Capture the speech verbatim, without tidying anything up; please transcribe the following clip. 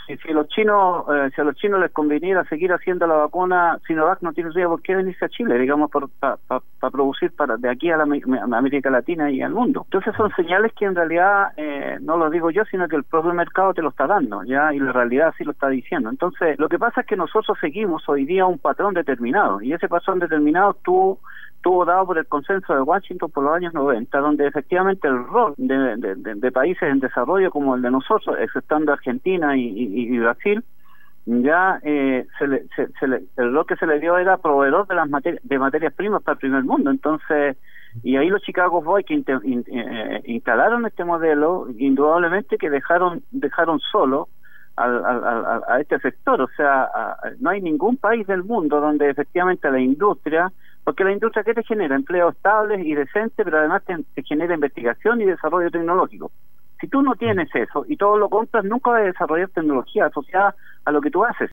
Si, si, los chinos, eh, si a los chinos les conveniera seguir haciendo la vacuna, Sinovac no tiene por qué venirse a Chile, digamos, para pa, pa, pa producir para de aquí a, la, a América Latina y al mundo. Entonces son señales que en realidad eh, no lo digo yo, sino que el propio mercado te lo está dando, ya, y la realidad sí lo está diciendo. Entonces, lo que pasa es que nosotros seguimos hoy día un patrón determinado, y ese patrón determinado estuvo, estuvo dado por el consenso de Washington por los años noventa, donde efectivamente el rol de, de, de, de países en desarrollo como el de nosotros, exceptando Argentina y, y, y Brasil, ya eh, se le, se, se le, el rol que se le dio era proveedor de las materi de materias primas para el primer mundo. Entonces, y ahí los Chicago Boys que in, in, eh, instalaron este modelo, indudablemente que dejaron dejaron solo al, al, al, a este sector. O sea, a, a, no hay ningún país del mundo donde efectivamente la industria, porque la industria que te genera empleos estables y decentes, pero además te, te genera investigación y desarrollo tecnológico. Si tú no tienes eso y todo lo compras, nunca vas a desarrollar tecnología asociada a lo que tú haces.